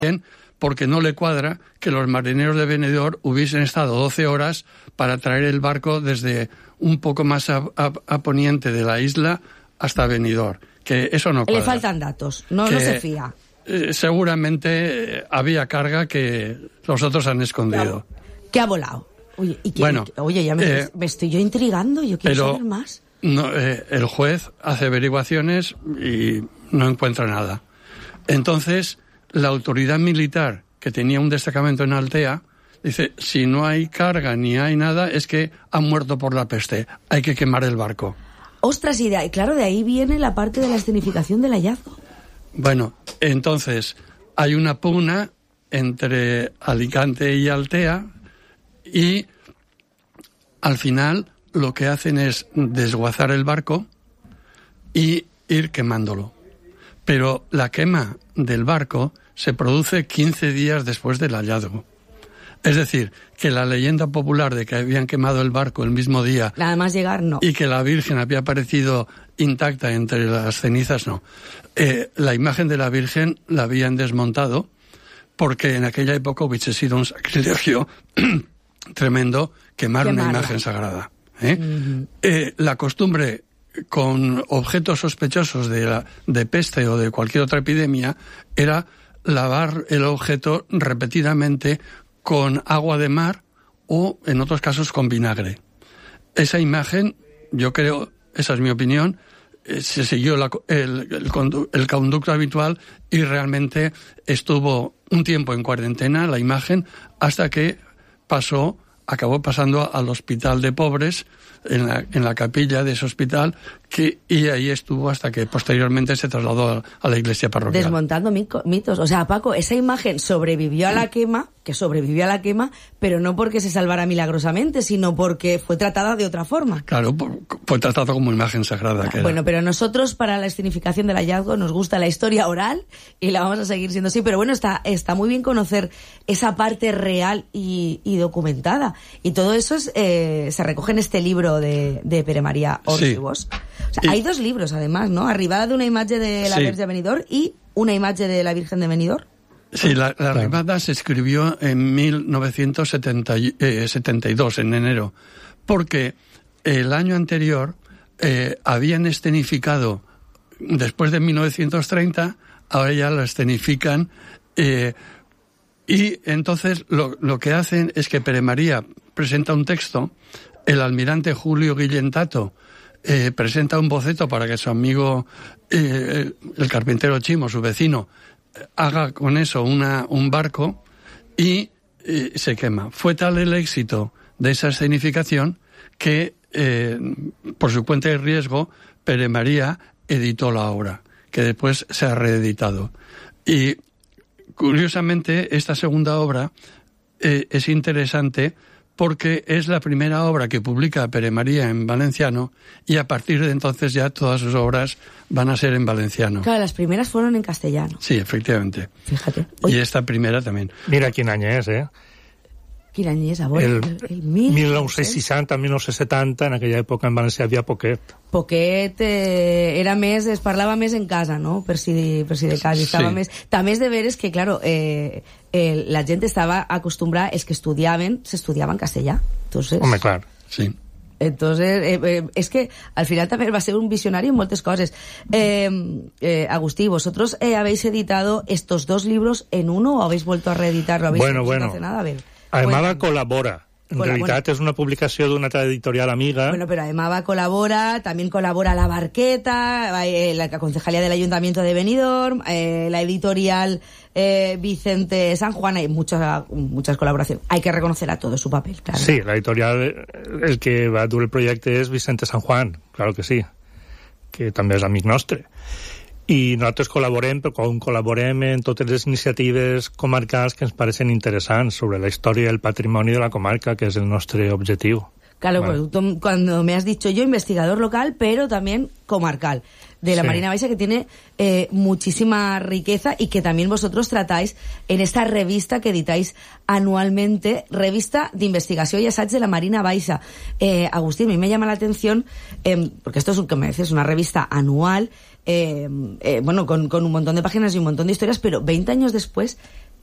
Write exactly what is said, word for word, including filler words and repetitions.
porque no le cuadra que los marineros de Benidorm hubiesen estado doce horas para traer el barco desde un poco más a, a, a poniente de la isla hasta Benidorm, que eso no cuadra. Le faltan datos, no, no se fía. Eh, seguramente eh, había carga que los otros han escondido. ¿Qué ha volado? Oye, ¿y qué, bueno, oye ya me, eh, me estoy yo intrigando, yo quiero pero, saber más. No, eh, el juez hace averiguaciones y no encuentra nada. Entonces, la autoridad militar, que tenía un destacamento en Altea, dice, si no hay carga ni hay nada, es que han muerto por la peste, hay que quemar el barco. Ostras, y de, claro, de ahí viene la parte de la escenificación del hallazgo. Bueno, entonces, hay una pugna entre Alicante y Altea y al final lo que hacen es desguazar el barco y ir quemándolo. Pero la quema del barco se produce quince días después del hallazgo. Es decir, que la leyenda popular de que habían quemado el barco el mismo día... Nada más llegar, no. Y que la Virgen había aparecido intacta entre las cenizas, no. Eh, la imagen de la Virgen la habían desmontado porque en aquella época hubiese sido un sacrilegio tremendo quemar Quemarla. Una imagen sagrada. ¿eh? Uh-huh. Eh, la costumbre con objetos sospechosos de, la, de peste o de cualquier otra epidemia era lavar el objeto repetidamente con agua de mar o, en otros casos, con vinagre. Esa imagen, yo creo, esa es mi opinión, eh, se siguió la, el, el, condu, el conducto habitual y realmente estuvo un tiempo en cuarentena la imagen hasta que pasó, acabó pasando al hospital de pobres, en la, en la capilla de ese hospital, que, y ahí estuvo hasta que posteriormente se trasladó a, a la iglesia parroquial. Desmontando mitos. O sea, Paco, esa imagen sobrevivió a la quema, que sobrevivió a la quema, pero no porque se salvara milagrosamente, sino porque fue tratada de otra forma. Claro, fue tratado como imagen sagrada. Que bueno, era. Pero nosotros, para la escenificación del hallazgo, nos gusta la historia oral y la vamos a seguir siendo así. Pero bueno, está, está muy bien conocer esa parte real y, y documentada. Y todo eso es, eh, se recoge en este libro de, de Pere Maria Ortibos. Sí. O sea, y, hay dos libros, además, ¿no? Arribada de una imagen de la sí. Verge de Benidorm y una imagen de la Virgen de Benidorm. Sí, la, la Arribada se escribió en mil novecientos setenta y dos, en enero, porque el año anterior eh, habían escenificado, después de mil novecientos treinta, ahora ya la escenifican, eh, y entonces lo, lo que hacen es que Pere Maria presenta un texto, el almirante Julio Guillentato eh, presenta un boceto para que su amigo, eh, el carpintero Chimo, su vecino, haga con eso una, un barco y eh, se quema. Fue tal el éxito de esa escenificación que, eh, por su cuenta y riesgo, Pere Maria editó la obra, que después se ha reeditado. Y, curiosamente, esta segunda obra eh, es interesante porque es la primera obra que publica Pere Maria en valenciano y a partir de entonces ya todas sus obras van a ser en valenciano. Claro, las primeras fueron en castellano. Sí, efectivamente. Fíjate. Oye. Y esta primera también. Mira quin any és, eh? Quin any és, avui? El, el, el mil... mil nou-cents seixanta, mil nou-cents setanta, en aquella època en València havia poquet. Poquet eh, era més, es parlava més en casa, no? Per si, per si de cas. Sí. Estava més... També és de veres que, claro, eh, eh, la gent estava acostumbrada, els que estudiaven, s'estudiava en castellà. Entonces... Home, clar. Sí. Entonces, eh, eh, es que al final también va a ser un visionario en muchas cosas. Eh, eh, Agustí, vosotros eh, habéis editado estos dos libros en uno o habéis vuelto a reeditarlo? ¿Habéis bueno, bueno. hace nada? A ver. Aemava col·labora. En Colabora. realitat és una publicació d'una editorial amiga. Bueno, pero Aemava colabora, también colabora La Barqueta, eh, la Concejalía del Ayuntamiento de Benidorm, eh, la editorial eh, Vicente San Juan, hay muchas, muchas colaboraciones. Hay que reconocer a todo su papel, claro. Sí, la editorial, el que va dur el projecte és Vicente San Juan, claro que sí, que també és amic nostre. I nosaltres col·laborem, però com col·laborem en totes les iniciatives comarcals que ens parecen interessants sobre la història i el patrimoni de la comarca, que és el nostre objectiu. Claro, bueno. Pues, cuando me has dicho yo, investigador local, pero también comarcal, de la sí. Marina Baixa, que tiene eh, muchísima riqueza y que también vosotros tratáis en esta revista que editáis anualmente, revista de investigación y assaig de la Marina Baixa. Eh, Agustín, a mí me llama la atención, eh, porque esto es un que me decís, una revista anual, eh, eh, bueno, con, con un montón de páginas y un montón de historias, pero veinte años después